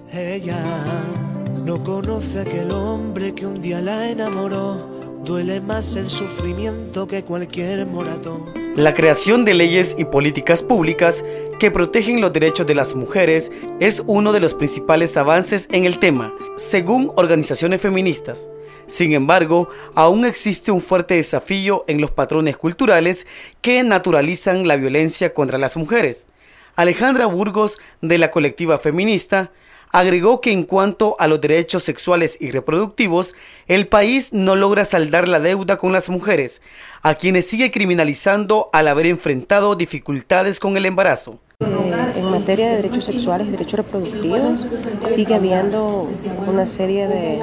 Ella no conoce a aquel hombre que un día la enamoró. Duele más el sufrimiento que cualquier moratón. La creación de leyes y políticas públicas que protegen los derechos de las mujeres es uno de los principales avances en el tema, según organizaciones feministas. Sin embargo, aún existe un fuerte desafío en los patrones culturales que naturalizan la violencia contra las mujeres. Alejandra Burgos, de la colectiva feminista, agregó que en cuanto a los derechos sexuales y reproductivos, el país no logra saldar la deuda con las mujeres, a quienes sigue criminalizando al haber enfrentado dificultades con el embarazo. En materia de derechos sexuales y derechos reproductivos sigue habiendo una serie de,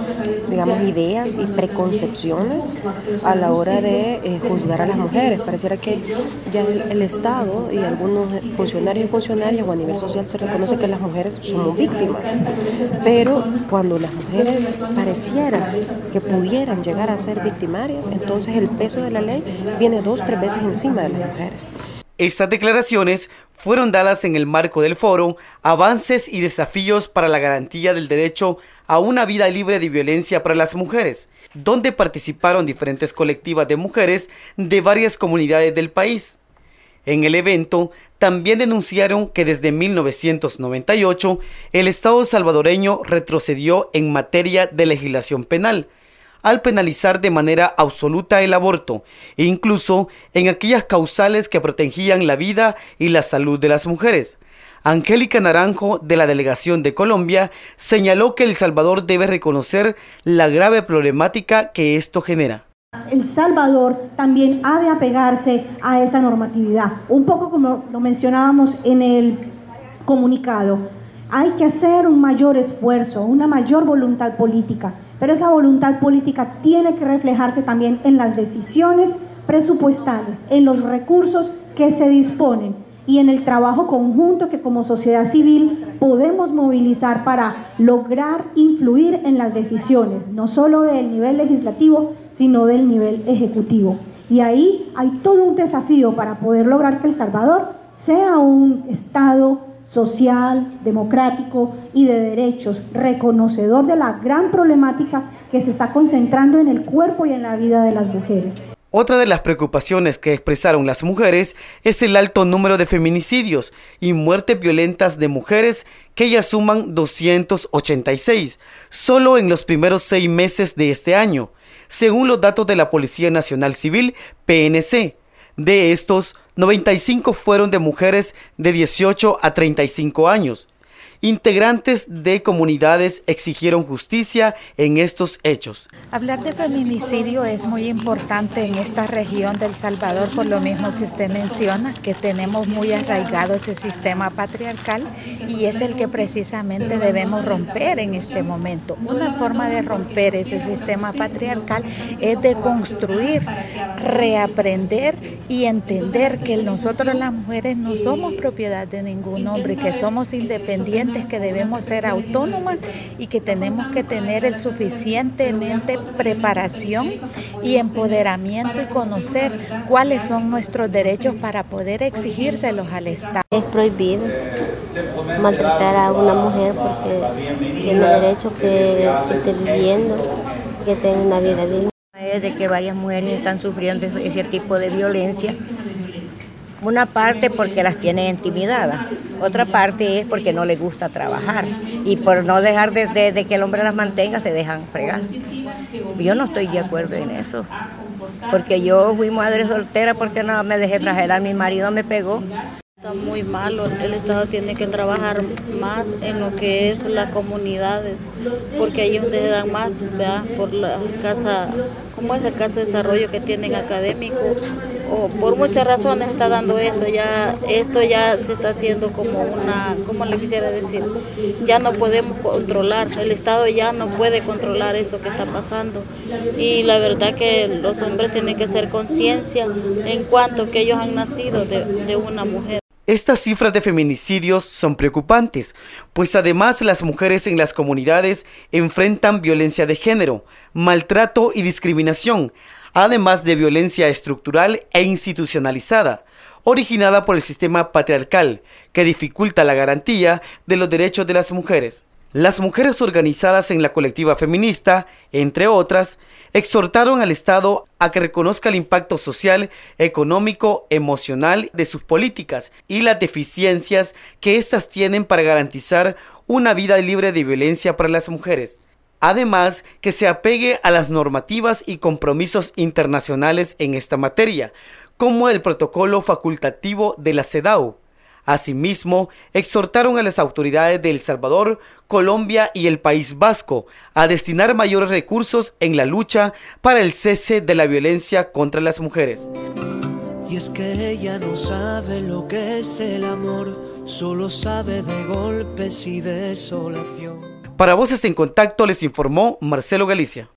ideas y preconcepciones a la hora de juzgar a las mujeres. Pareciera que ya el Estado y algunos funcionarios y funcionarias o a nivel social se reconoce que las mujeres somos víctimas, pero cuando las mujeres pareciera que pudieran llegar a ser victimarias, entonces el peso de la ley viene 2 o 3 veces encima de las mujeres. Estas declaraciones fueron dadas en el marco del foro Avances y desafíos para la garantía del derecho a una vida libre de violencia para las mujeres, donde participaron diferentes colectivas de mujeres de varias comunidades del país. En el evento también denunciaron que desde 1998 el Estado salvadoreño retrocedió en materia de legislación penal, al penalizar de manera absoluta el aborto, e incluso en aquellas causales que protegían la vida y la salud de las mujeres. Angélica Naranjo, de la Delegación de Colombia, señaló que El Salvador debe reconocer la grave problemática que esto genera. El Salvador también ha de apegarse a esa normatividad, un poco como lo mencionábamos en el comunicado. Hay que hacer un mayor esfuerzo, una mayor voluntad política, pero esa voluntad política tiene que reflejarse también en las decisiones presupuestales, en los recursos que se disponen y en el trabajo conjunto que como sociedad civil podemos movilizar para lograr influir en las decisiones, no solo del nivel legislativo, sino del nivel ejecutivo. Y ahí hay todo un desafío para poder lograr que El Salvador sea un Estado social, democrático y de derechos, reconocedor de la gran problemática que se está concentrando en el cuerpo y en la vida de las mujeres. Otra de las preocupaciones que expresaron las mujeres es el alto número de feminicidios y muertes violentas de mujeres, que ya suman 286, solo en los primeros 6 meses de este año, según los datos de la Policía Nacional Civil, PNC. De estos, 95 fueron de mujeres de 18 a 35 años. Integrantes de comunidades exigieron justicia en estos hechos. Hablar de feminicidio es muy importante en esta región del Salvador, por lo mismo que usted menciona, que tenemos muy arraigado ese sistema patriarcal y es el que precisamente debemos romper en este momento. Una forma de romper ese sistema patriarcal es de construir, reaprender y entender que nosotros las mujeres no somos propiedad de ningún hombre, que somos independientes, que debemos ser autónomas y que tenemos que tener el suficientemente preparación y empoderamiento y conocer cuáles son nuestros derechos para poder exigírselos al Estado. Es prohibido maltratar a una mujer porque tiene derecho que esté viviendo, que tenga una vida digna. Es de que varias mujeres están sufriendo ese tipo de violencia. Una parte porque las tienen intimidadas, otra parte es porque no les gusta trabajar y por no dejar de que el hombre las mantenga se dejan fregar. Yo no estoy de acuerdo en eso, porque yo fui madre soltera porque no me dejé flagelar, mi marido me pegó. Está muy malo, el Estado tiene que trabajar más en lo que es las comunidades, porque ahí es donde se dan más, ¿verdad? Por la casa, como es el caso de desarrollo que tienen académico, o por muchas razones está dando esto ya se está haciendo como una, ¿cómo le quisiera decir? Ya no podemos controlar, el Estado ya no puede controlar esto que está pasando y la verdad que los hombres tienen que hacer conciencia en cuanto que ellos han nacido de una mujer. Estas cifras de feminicidios son preocupantes, pues además las mujeres en las comunidades enfrentan violencia de género, maltrato y discriminación, además de violencia estructural e institucionalizada, originada por el sistema patriarcal, que dificulta la garantía de los derechos de las mujeres. Las mujeres organizadas en la colectiva feminista, entre otras, exhortaron al Estado a que reconozca el impacto social, económico, emocional de sus políticas y las deficiencias que éstas tienen para garantizar una vida libre de violencia para las mujeres. Además, que se apegue a las normativas y compromisos internacionales en esta materia, como el protocolo facultativo de la CEDAW. Asimismo, exhortaron a las autoridades de El Salvador, Colombia y el País Vasco a destinar mayores recursos en la lucha para el cese de la violencia contra las mujeres. Y es que ella no sabe lo que es el amor, solo sabe de golpes y desolación. Para Voces en Contacto les informó Marcelo Galicia.